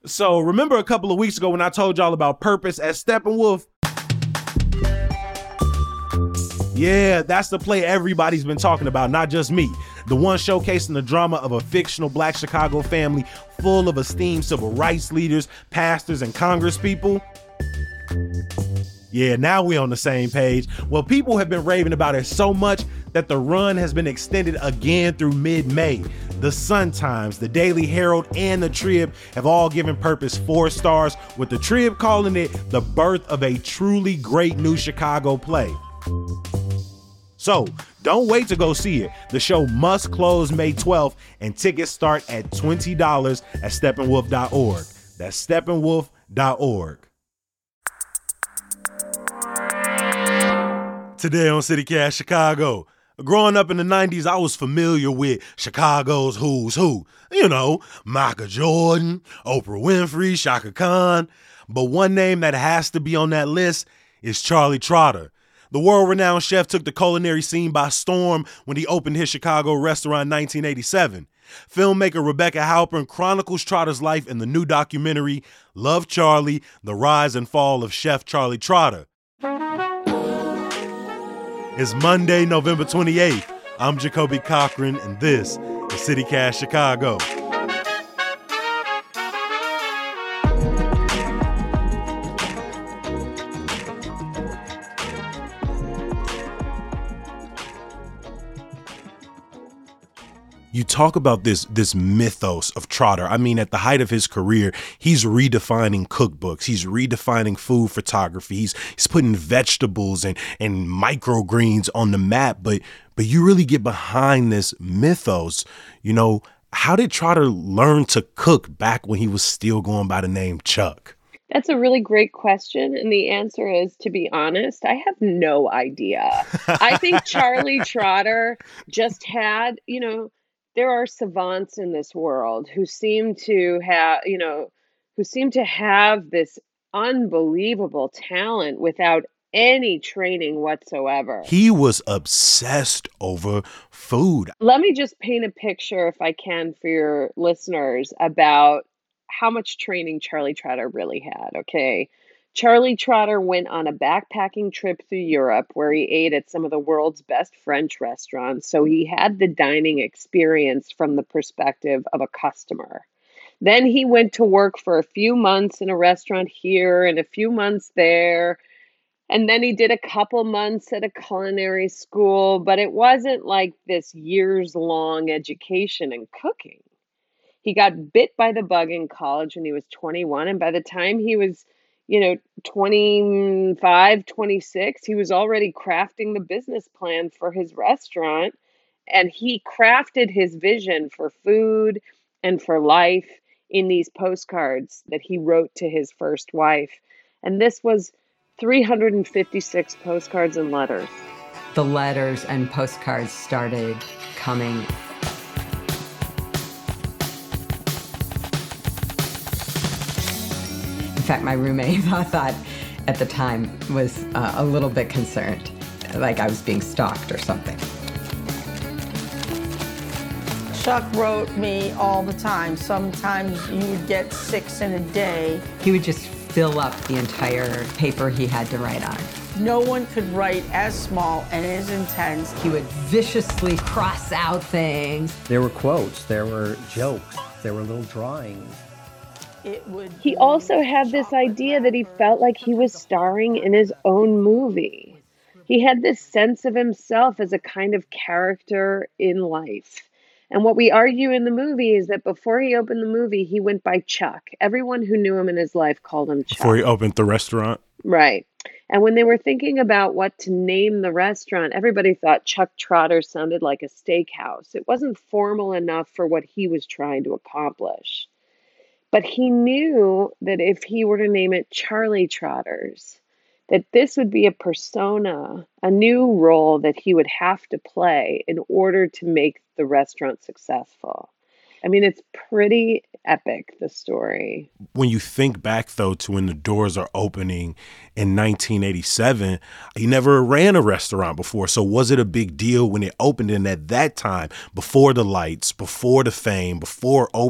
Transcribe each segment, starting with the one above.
So remember a couple of weeks ago when I told y'all about Purpose at Steppenwolf? Yeah, that's the play everybody's been talking about, not just me. The one showcasing the drama of a fictional Black Chicago family full of esteemed civil rights leaders, pastors, and congresspeople. Yeah, now we're on the same page. Well, people have been raving about it so much that the run has been extended again through mid-May. The Sun-Times, the Daily Herald, and the Trib have all given Purpose 4 stars, with the Trib calling it the birth of a truly great new Chicago play. So, don't wait to go see it. The show must close May 12th, and tickets start at $20 at steppenwolf.org. That's steppenwolf.org. Today on CityCast Chicago. Growing up in the 90s, I was familiar with Chicago's who's who. You know, Michael Jordan, Oprah Winfrey, Chaka Khan. But one name that has to be on that list is Charlie Trotter. The world-renowned chef took the culinary scene by storm when he opened his Chicago restaurant in 1987. Filmmaker Rebecca Halpern chronicles Trotter's life in the new documentary, Love Charlie, The Rise and Fall of Chef Charlie Trotter. It's Monday, November 28th. I'm Jacoby Cochran, and this is CityCast Chicago. You talk about this mythos of Trotter. I mean, at the height of his career, he's redefining cookbooks. He's redefining food photography. He's putting vegetables and microgreens on the map. But you really get behind this mythos. You know, how did Trotter learn to cook back when he was still going by the name Chuck? That's a really great question. And the answer is, to be honest, I have no idea. I think Charlie Trotter just had, there are savants in this world who seem to have this unbelievable talent without any training whatsoever. He was obsessed over food. Let me just paint a picture, if I can, for your listeners about how much training Charlie Trotter really had, okay? Charlie Trotter went on a backpacking trip through Europe where he ate at some of the world's best French restaurants, so he had the dining experience from the perspective of a customer. Then he went to work for a few months in a restaurant here and a few months there, and then he did a couple months at a culinary school, but it wasn't like this years-long education in cooking. He got bit by the bug in college when he was 21, and by the time he was 25, 26, he was already crafting the business plan for his restaurant. And he crafted his vision for food and for life in these postcards that he wrote to his first wife. And this was 356 postcards and letters. The letters and postcards started coming. In fact, my roommate thought at the time was a little bit concerned, like I was being stalked or something. Chuck wrote me all the time. Sometimes you would get 6 in a day. He would just fill up the entire paper he had to write on. No one could write as small and as intense. He would viciously cross out things. There were quotes, there were jokes, there were little drawings. He also had this idea that he felt like he was starring in his own movie. He had this sense of himself as a kind of character in life. And what we argue in the movie is that before he opened the movie, he went by Chuck. Everyone who knew him in his life called him Chuck. Before he opened the restaurant? Right. And when they were thinking about what to name the restaurant, everybody thought Chuck Trotter sounded like a steakhouse. It wasn't formal enough for what he was trying to accomplish. But he knew that if he were to name it Charlie Trotters, that this would be a persona, a new role that he would have to play in order to make the restaurant successful. I mean, it's pretty epic, the story. When you think back, though, to when the doors are opening in 1987, he never ran a restaurant before. So was it a big deal when it opened? And at that time, before the lights, before the fame, before Oprah?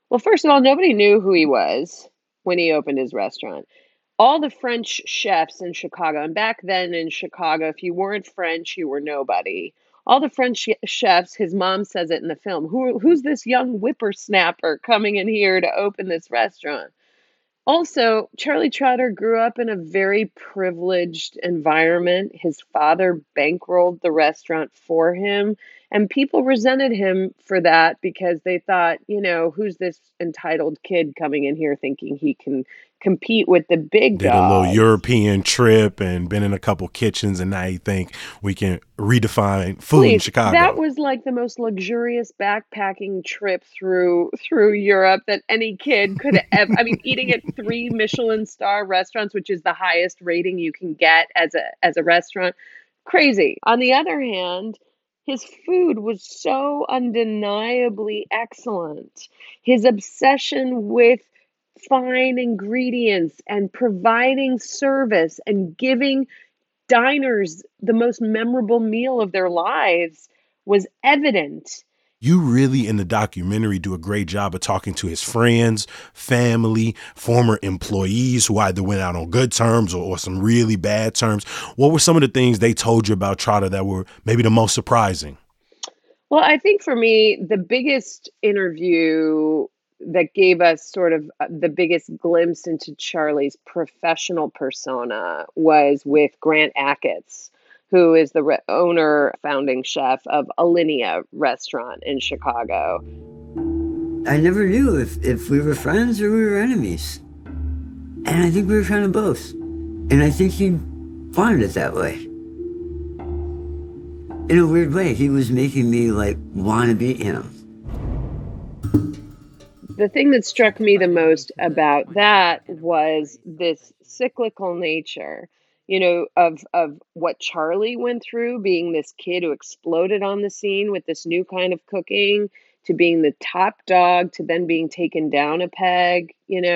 Well, first of all, nobody knew who he was when he opened his restaurant. All the French chefs in Chicago, and back then in Chicago, if you weren't French, you were nobody. All the French chefs, his mom says it in the film, who's this young whippersnapper coming in here to open this restaurant? Also, Charlie Trotter grew up in a very privileged environment. His father bankrolled the restaurant for him, and people resented him for that because they thought, who's this entitled kid coming in here thinking he can compete with the big Did a little dogs? European trip and been in a couple kitchens, and now you think we can redefine food in Please, Chicago. that was like the most luxurious backpacking trip through Europe that any kid could ever. I mean, eating at 3 Michelin star restaurants, which is the highest rating you can get as a restaurant. Crazy. On the other hand, his food was so undeniably excellent. His obsession with fine ingredients and providing service and giving diners the most memorable meal of their lives was evident. You really, in the documentary, do a great job of talking to his friends, family, former employees who either went out on good terms or some really bad terms. What were some of the things they told you about Trotter that were maybe the most surprising? Well, I think for me, the biggest interview that gave us sort of the biggest glimpse into Charlie's professional persona was with Grant Achatz, who is the owner, founding chef of Alinea restaurant in Chicago. I never knew if we were friends or we were enemies. And I think we were kind of both. And I think he wanted it that way. In a weird way, he was making me want to beat him. The thing that struck me the most about that was this cyclical nature, of what Charlie went through, being this kid who exploded on the scene with this new kind of cooking, to being the top dog, to then being taken down a peg,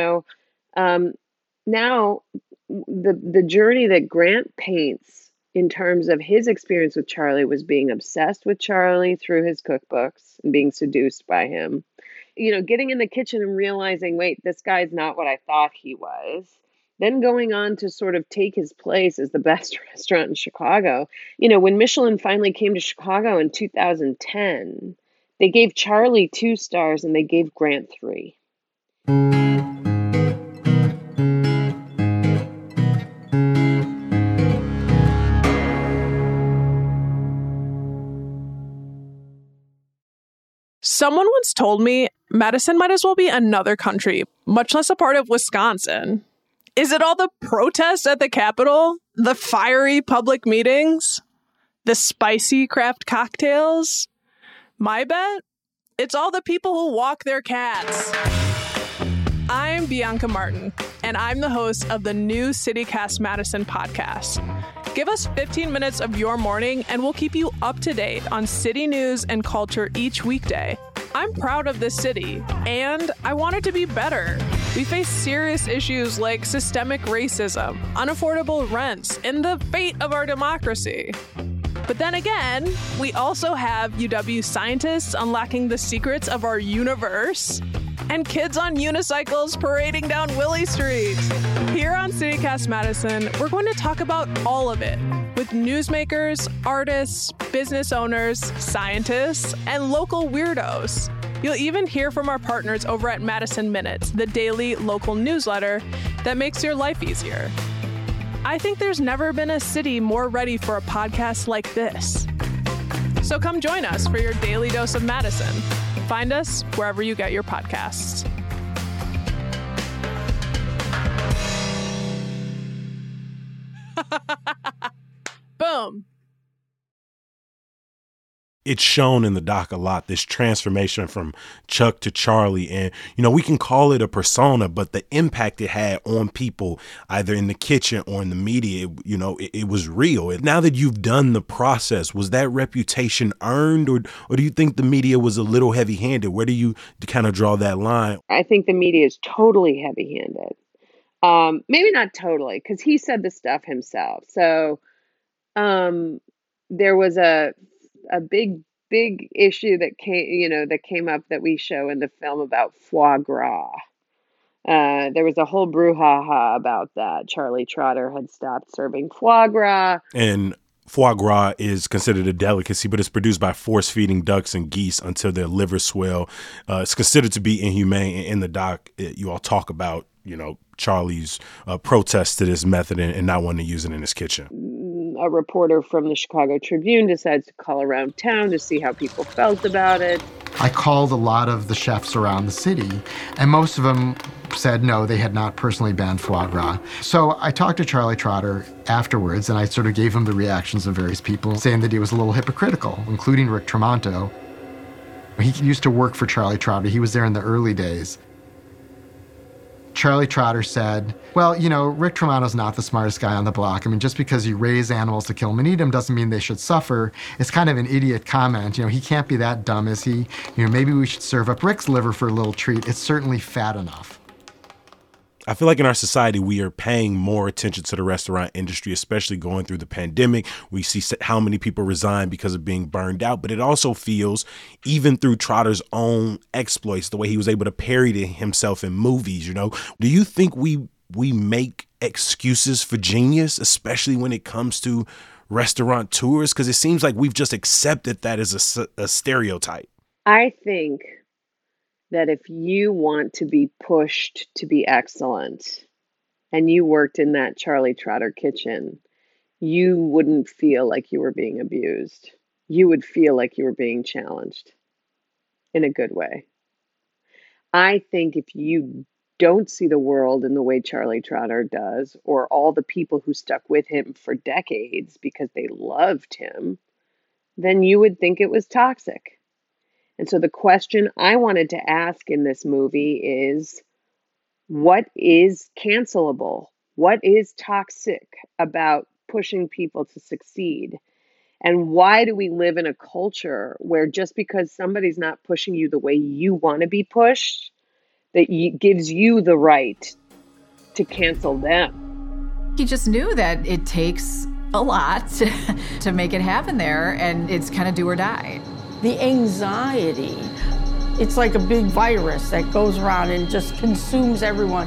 Now, the journey that Grant paints in terms of his experience with Charlie was being obsessed with Charlie through his cookbooks and being seduced by him. Getting in the kitchen and realizing, wait, this guy's not what I thought he was. Then going on to sort of take his place as the best restaurant in Chicago. When Michelin finally came to Chicago in 2010, they gave Charlie 2 stars and they gave Grant 3. Someone once told me Madison might as well be another country, much less a part of Wisconsin. Is it all the protests at the Capitol? The fiery public meetings? The spicy craft cocktails? My bet? It's all the people who walk their cats. I'm Bianca Martin, and I'm the host of the new CityCast Madison podcast. Give us 15 minutes of your morning, and we'll keep you up to date on city news and culture each weekday. I'm proud of this city, and I want it to be better. We face serious issues like systemic racism, unaffordable rents, and the fate of our democracy. But then again, we also have UW scientists unlocking the secrets of our universe and kids on unicycles parading down Willie Street. Here on CityCast Madison, we're going to talk about all of it with newsmakers, artists, business owners, scientists, and local weirdos. You'll even hear from our partners over at Madison Minutes, the daily local newsletter that makes your life easier. I think there's never been a city more ready for a podcast like this. So come join us for your daily dose of Madison. Find us wherever you get your podcasts. Boom. It's shown in the doc a lot, this transformation from Chuck to Charlie. And, we can call it a persona, but the impact it had on people, either in the kitchen or in the media, it was real. And now that you've done the process, was that reputation earned, or do you think the media was a little heavy-handed? Where do you kind of draw that line? I think the media is totally heavy-handed. Maybe not totally, because he said the stuff himself. So there was a big big issue that came up that we show in the film about foie gras. There was a whole brouhaha about that. Charlie Trotter had stopped serving foie gras. And foie gras is considered a delicacy, but it's produced by force-feeding ducks and geese until their livers swell. It's considered to be inhumane. And in the doc, you all talk about, Charlie's protest to this method and not wanting to use it in his kitchen. A reporter from the Chicago Tribune decides to call around town to see how people felt about it. I called a lot of the chefs around the city, and most of them said no, they had not personally banned foie gras. So I talked to Charlie Trotter afterwards, and I sort of gave him the reactions of various people, saying that he was a little hypocritical, including Rick Tremonto. He used to work for Charlie Trotter. He was there in the early days. Charlie Trotter said, well, Rick Tremonto's not the smartest guy on the block. I mean, just because you raise animals to kill them and eat them doesn't mean they should suffer. It's kind of an idiot comment. He can't be that dumb, is he? Maybe we should serve up Rick's liver for a little treat. It's certainly fat enough. I feel like in our society, we are paying more attention to the restaurant industry, especially going through the pandemic. We see how many people resign because of being burned out, but it also feels, even through Trotter's own exploits, the way he was able to parody himself in movies, Do you think we make excuses for genius, especially when it comes to restaurateurs? Because it seems like we've just accepted that as a stereotype. I think that if you want to be pushed to be excellent and you worked in that Charlie Trotter kitchen, you wouldn't feel like you were being abused. You would feel like you were being challenged in a good way. I think if you don't see the world in the way Charlie Trotter does, or all the people who stuck with him for decades because they loved him, then you would think it was toxic. And so the question I wanted to ask in this movie is, what is cancelable? What is toxic about pushing people to succeed? And why do we live in a culture where just because somebody's not pushing you the way you want to be pushed, that gives you the right to cancel them? He just knew that it takes a lot to make it happen there, and it's kind of do or die. The anxiety, it's like a big virus that goes around and just consumes everyone.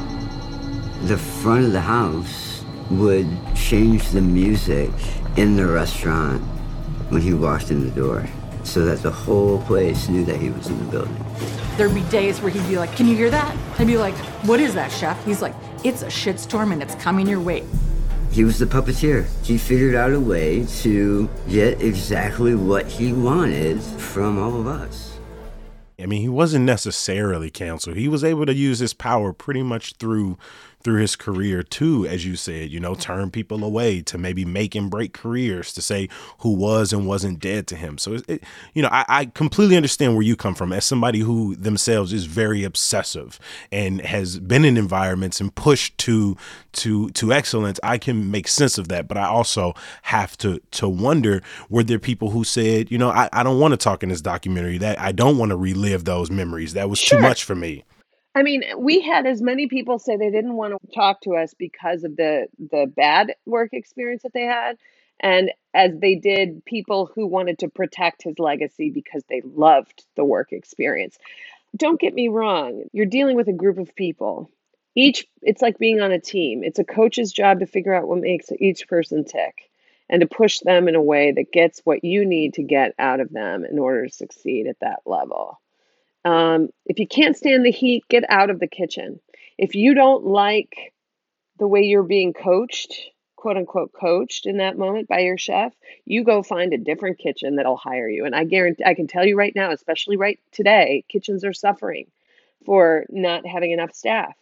The front of the house would change the music in the restaurant when he walked in the door, so that the whole place knew that he was in the building. There'd be days where he'd be like, can you hear that? I'd be like, what is that, chef? He's like, it's a shitstorm and it's coming your way. He was the puppeteer. He figured out a way to get exactly what he wanted from all of us. I mean, he wasn't necessarily canceled. He was able to use his power pretty much through his career too, as you said, turn people away, to maybe make and break careers, to say who was and wasn't dead to him. So, I completely understand where you come from as somebody who themselves is very obsessive and has been in environments and pushed to excellence. I can make sense of that, but I also have to wonder, were there people who said, I don't want to talk in this documentary, that I don't want to relive those memories. That was too much for me. I mean, we had as many people say they didn't want to talk to us because of the bad work experience that they had, and as they did people who wanted to protect his legacy because they loved the work experience. Don't get me wrong. You're dealing with a group of people. It's like being on a team. It's a coach's job to figure out what makes each person tick and to push them in a way that gets what you need to get out of them in order to succeed at that level. If you can't stand the heat, get out of the kitchen. If you don't like the way you're being coached, quote unquote, coached in that moment by your chef, you go find a different kitchen that'll hire you. And I can tell you right now, especially right today, kitchens are suffering for not having enough staff.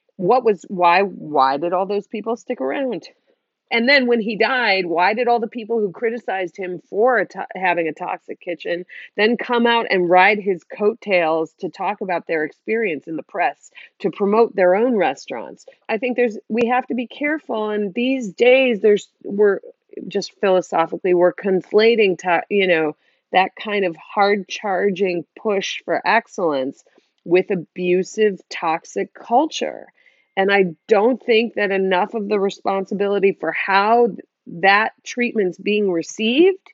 Why did all those people stick around? And then when he died, why did all the people who criticized him for having a toxic kitchen then come out and ride his coattails to talk about their experience in the press, to promote their own restaurants? I think we have to be careful. And these days, we're just philosophically, we're conflating, that kind of hard charging push for excellence with abusive, toxic culture. And I don't think that enough of the responsibility for how that treatment's being received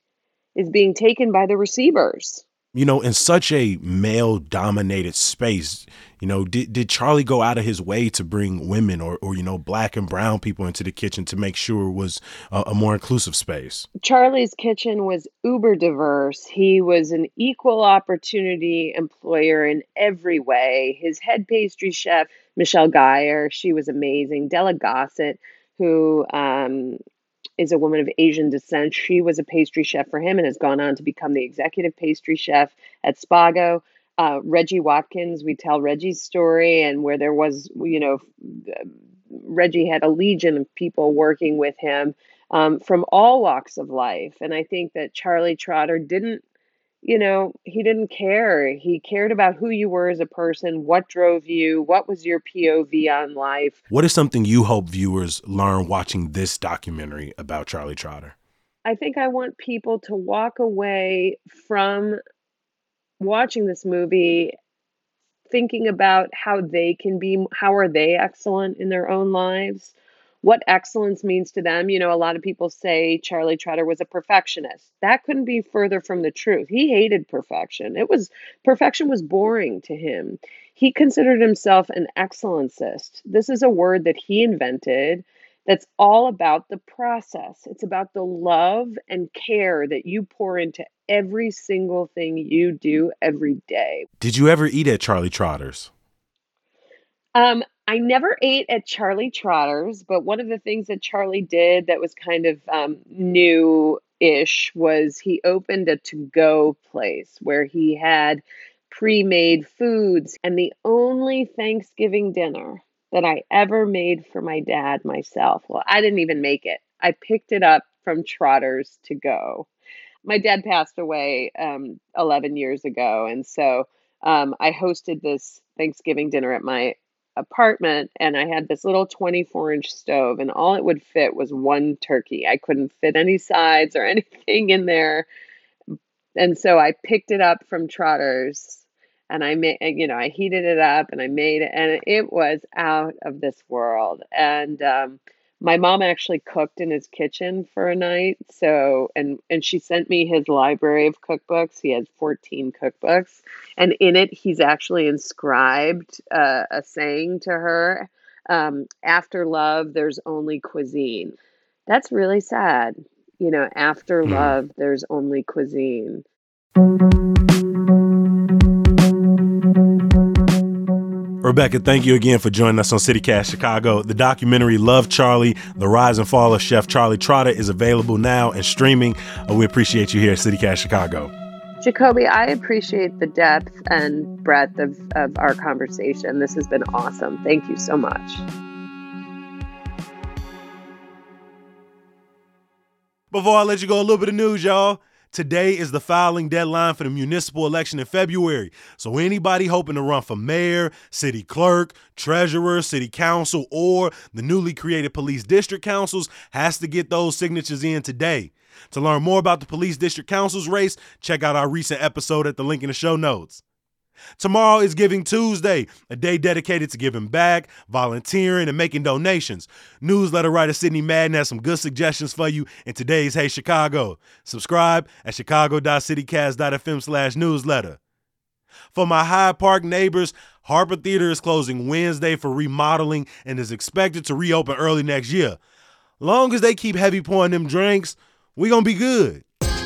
is being taken by the receivers. You know, in such a male-dominated space, you know, did Charlie go out of his way to bring women or you know, black and brown people into the kitchen to make sure it was a more inclusive space? Charlie's kitchen was uber diverse. He was an equal opportunity employer in every way. His head pastry chef, Michelle Geyer, she was amazing. Della Gossett, who is a woman of Asian descent. She was a pastry chef for him and has gone on to become the executive pastry chef at Spago. Reggie Watkins, we tell Reggie's story, and where there was, you know, Reggie had a legion of people working with him from all walks of life. And I think that Charlie Trotter didn't, you know, he didn't care. He cared about who you were as a person, what drove you, what was your POV on life. What is something you hope viewers learn watching this documentary about Charlie Trotter? I think I want people to walk away from watching this movie thinking about how are they excellent in their own lives, what excellence means to them. You know, a lot of people say Charlie Trotter was a perfectionist. That couldn't be further from the truth. He hated perfection. Perfection was boring to him. He considered himself an excellencist. This is a word that he invented that's all about the process. It's about the love and care that you pour into every single thing you do every day. Did you ever eat at Charlie Trotter's? I never ate at Charlie Trotter's, but one of the things that Charlie did that was kind of new-ish was he opened a to-go place where he had pre-made foods. And the only Thanksgiving dinner that I ever made for my dad myself, well, I didn't even make it. I picked it up from Trotter's to go. My dad passed away 11 years ago, and so I hosted this Thanksgiving dinner at my apartment, and I had this little 24-inch stove, and all it would fit was one turkey. I couldn't fit any sides or anything in there, and so I picked it up from Trotter's, and I heated it up, and I made it, and it was out of this world. And my mom actually cooked in his kitchen for a night. So, and she sent me his library of cookbooks. He has 14 cookbooks. And in it, he's actually inscribed a saying to her, after love, there's only cuisine. That's really sad. You know, after love, there's only cuisine. Rebecca, thank you again for joining us on CityCast Chicago. The documentary Love Charlie, The Rise and Fall of Chef Charlie Trotter is available now and streaming. We appreciate you here at CityCast Chicago. Jacoby, I appreciate the depth and breadth of our conversation. This has been awesome. Thank you so much. Before I let you go, a little bit of news, y'all. Today is the filing deadline for the municipal election in February. So anybody hoping to run for mayor, city clerk, treasurer, city council, or the newly created police district councils has to get those signatures in today. To learn more about the police district council's race, check out our recent episode at the link in the show notes. Tomorrow is Giving Tuesday, a day dedicated to giving back, volunteering, and making donations. Newsletter writer Sydney Madden has some good suggestions for you in today's Hey Chicago. Subscribe at chicago.citycast.fm/newsletter. For my Hyde Park neighbors, Harper Theater is closing Wednesday for remodeling and is expected to reopen early next year. Long as they keep heavy pouring them drinks, we gonna be good.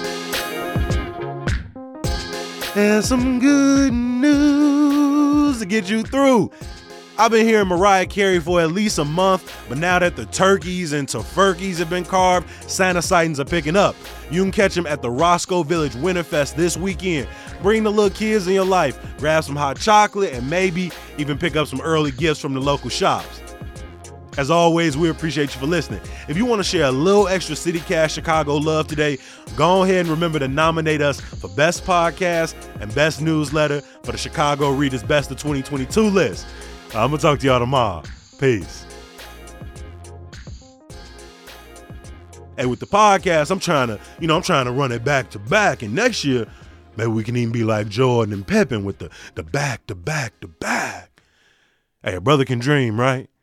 And some good news to get you through. I've been hearing Mariah Carey for at least a month, but now that the turkeys and tofurkeys have been carved, Santa sightings are picking up. You can catch them at the Roscoe Village Winterfest this weekend. Bring the little kids in your life, grab some hot chocolate, and maybe even pick up some early gifts from the local shops. As always, we appreciate you for listening. If you want to share a little extra CityCast Chicago love today, go ahead and remember to nominate us for Best Podcast and Best Newsletter for the Chicago Reader's Best of 2022 list. I'm going to talk to y'all tomorrow. Peace. Hey, with the podcast, I'm trying to run it back to back. And next year, maybe we can even be like Jordan and Pippen with the back to back to back. Hey, a brother can dream, right?